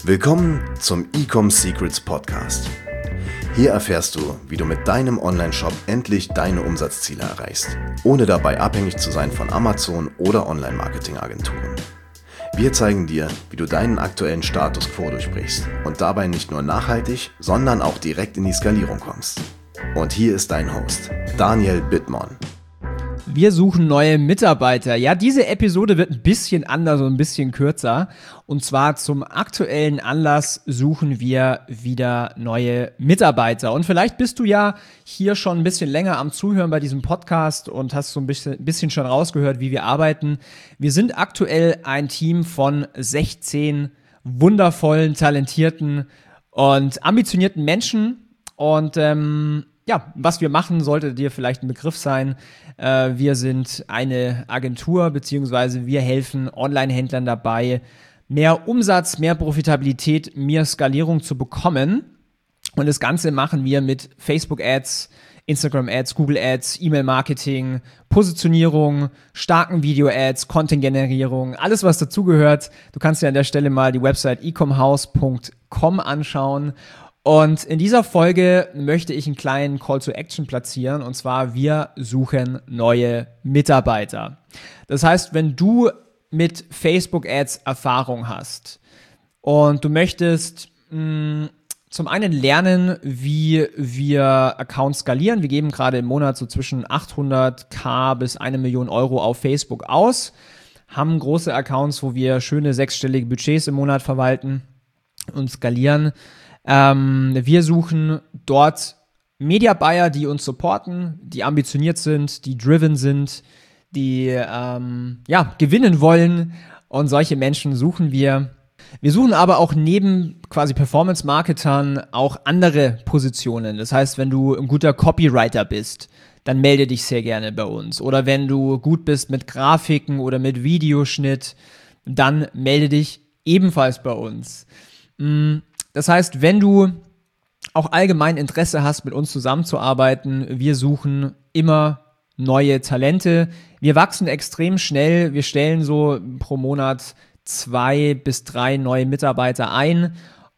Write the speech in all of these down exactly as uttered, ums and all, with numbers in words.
Willkommen zum Ecom Secrets Podcast. Hier erfährst du, wie du mit deinem Online-Shop endlich deine Umsatzziele erreichst, ohne dabei abhängig zu sein von Amazon oder Online-Marketing-Agenturen. Wir zeigen dir, wie du deinen aktuellen Status quo durchbrichst und dabei nicht nur nachhaltig, sondern auch direkt in die Skalierung kommst. Und hier ist dein Host, Daniel Bittmann. Wir suchen neue Mitarbeiter. Ja, diese Episode wird ein bisschen anders und ein bisschen kürzer. Und zwar zum aktuellen Anlass suchen wir wieder neue Mitarbeiter. Und vielleicht bist du ja hier schon ein bisschen länger am Zuhören bei diesem Podcast und hast so ein bisschen, bisschen schon rausgehört, wie wir arbeiten. Wir sind aktuell ein Team von sechzehn wundervollen, talentierten und ambitionierten Menschen. Und ähm, ja, was wir machen, sollte dir vielleicht ein Begriff sein. Äh, wir sind eine Agentur, beziehungsweise wir helfen Online-Händlern dabei, mehr Umsatz, mehr Profitabilität, mehr Skalierung zu bekommen. Und das Ganze machen wir mit Facebook-Ads, Instagram-Ads, Google-Ads, E-Mail-Marketing, Positionierung, starken Video-Ads, Content-Generierung, alles, was dazugehört. Du kannst dir an der Stelle mal die Website ecomhouse punkt com anschauen. Und in dieser Folge möchte ich einen kleinen Call to Action platzieren, und zwar: wir suchen neue Mitarbeiter. Das heißt, wenn du mit Facebook-Ads Erfahrung hast und du möchtest mh, zum einen lernen, wie wir Accounts skalieren. Wir geben gerade im Monat so zwischen achthunderttausend bis eine Million Euro auf Facebook aus, haben große Accounts, wo wir schöne sechsstellige Budgets im Monat verwalten und skalieren. Ähm, wir suchen dort Media Buyer, die uns supporten, die ambitioniert sind, die driven sind, die ähm, ja, gewinnen wollen, und solche Menschen suchen wir. Wir suchen aber auch neben quasi Performance-Marketern auch andere Positionen. Das heißt, wenn du ein guter Copywriter bist, dann melde dich sehr gerne bei uns. Oder wenn du gut bist mit Grafiken oder mit Videoschnitt, dann melde dich ebenfalls bei uns. Mm. Das heißt, wenn du auch allgemein Interesse hast, mit uns zusammenzuarbeiten, wir suchen immer neue Talente. Wir wachsen extrem schnell. Wir stellen so pro Monat zwei bis drei neue Mitarbeiter ein.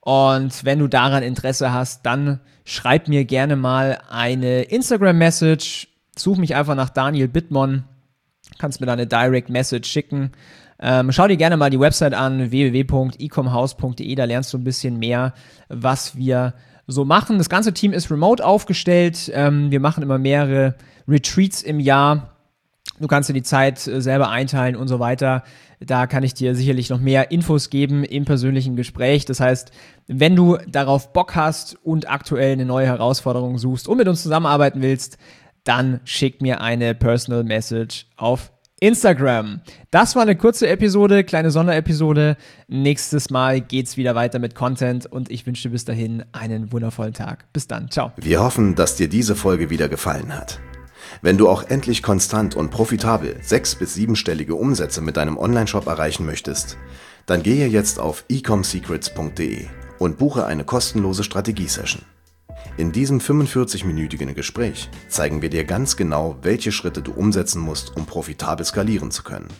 Und wenn du daran Interesse hast, dann schreib mir gerne mal eine Instagram-Message. Such mich einfach nach Daniel Bittmann. Kannst mir da eine Direct Message schicken. Ähm, schau dir gerne mal die Website an, w w w punkt ecomhouse punkt d e, da lernst du ein bisschen mehr, was wir so machen. Das ganze Team ist remote aufgestellt, ähm, wir machen immer mehrere Retreats im Jahr. Du kannst dir die Zeit äh, selber einteilen und so weiter. Da kann ich dir sicherlich noch mehr Infos geben im persönlichen Gespräch. Das heißt, wenn du darauf Bock hast und aktuell eine neue Herausforderung suchst und mit uns zusammenarbeiten willst, dann schick mir eine Personal Message auf Instagram. Das war eine kurze Episode, kleine Sonderepisode. Nächstes Mal geht's wieder weiter mit Content und ich wünsche dir bis dahin einen wundervollen Tag. Bis dann, ciao. Wir hoffen, dass dir diese Folge wieder gefallen hat. Wenn du auch endlich konstant und profitabel sechs- bis siebenstellige Umsätze mit deinem Onlineshop erreichen möchtest, dann gehe jetzt auf ecom secrets punkt d e und buche eine kostenlose Strategie-Session. In diesem fünfundvierzig-minütigen Gespräch zeigen wir dir ganz genau, welche Schritte du umsetzen musst, um profitabel skalieren zu können.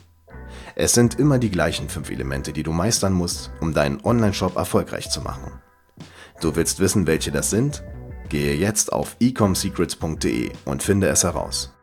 Es sind immer die gleichen fünf Elemente, die du meistern musst, um deinen Online-Shop erfolgreich zu machen. Du willst wissen, welche das sind? Gehe jetzt auf ecom secrets punkt d e und finde es heraus.